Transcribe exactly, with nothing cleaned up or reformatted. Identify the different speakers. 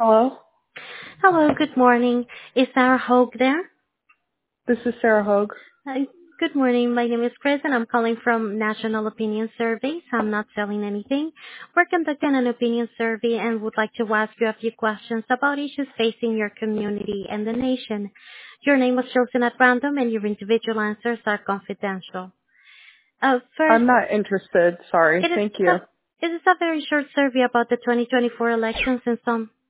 Speaker 1: Hello,
Speaker 2: Hello, good morning. Is Sarah Hogue there?
Speaker 1: this is Sarah Hogue.
Speaker 2: Hi. Good morning. My name is Chris, and I'm calling from National Opinion Surveys. I'm not selling anything. We're conducting an opinion survey and would like to ask you a few questions about issues facing your community and the nation. Your name was chosen at random, and your individual answers are confidential. Uh, First,
Speaker 1: I'm not interested. Sorry.
Speaker 2: it is
Speaker 1: Thank
Speaker 2: a
Speaker 1: you.
Speaker 2: it is a very short survey about the twenty twenty-four elections and some